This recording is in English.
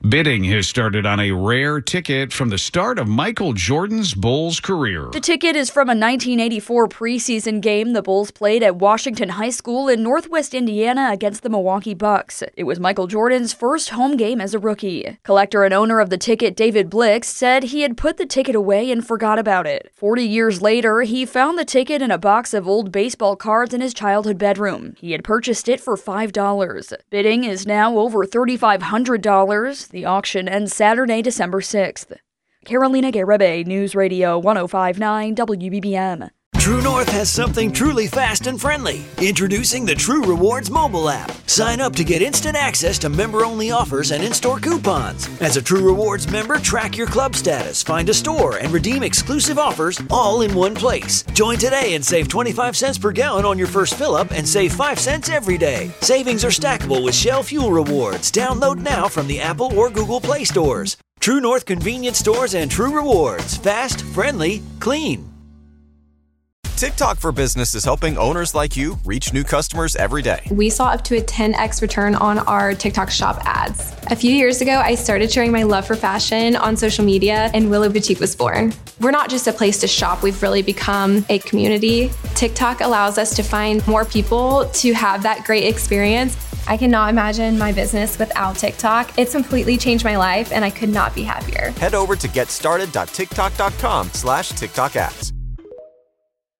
Bidding has started on a rare ticket from the start of Michael Jordan's Bulls career. The ticket is from a 1984 preseason game the Bulls played at Washington High School in Northwest Indiana against the Milwaukee Bucks. It was Michael Jordan's first home game as a rookie. Collector and owner of the ticket, David Blix, said he had put the ticket away and forgot about it. 40 years later, he found the ticket in a box of old baseball cards in his childhood bedroom. He had purchased it for $5. Bidding is now over $3,500. The auction ends Saturday, December 6th. Carolina Garebe, News Radio 105.9 WBBM. True North has something truly fast and friendly. Introducing the True Rewards mobile app. Sign up to get instant access to member-only offers and in-store coupons. As a True Rewards member, track your club status, find a store, and redeem exclusive offers all in one place. Join today and save 25 cents per gallon on your first fill-up and save 5 cents every day. Savings are stackable with Shell Fuel Rewards. Download now from the Apple or Google Play stores. True North convenience stores and True Rewards. Fast, friendly, clean. TikTok for Business is helping owners like you reach new customers every day. We saw up to a 10x return on our TikTok shop ads. A few years ago, I started sharing my love for fashion on social media, and Willow Boutique was born. We're not just a place to shop, we've really become a community. TikTok allows us to find more people to have that great experience. I cannot imagine my business without TikTok. It's completely changed my life, and I could not be happier. Head over to getstarted.tiktok.com/TikTok ads.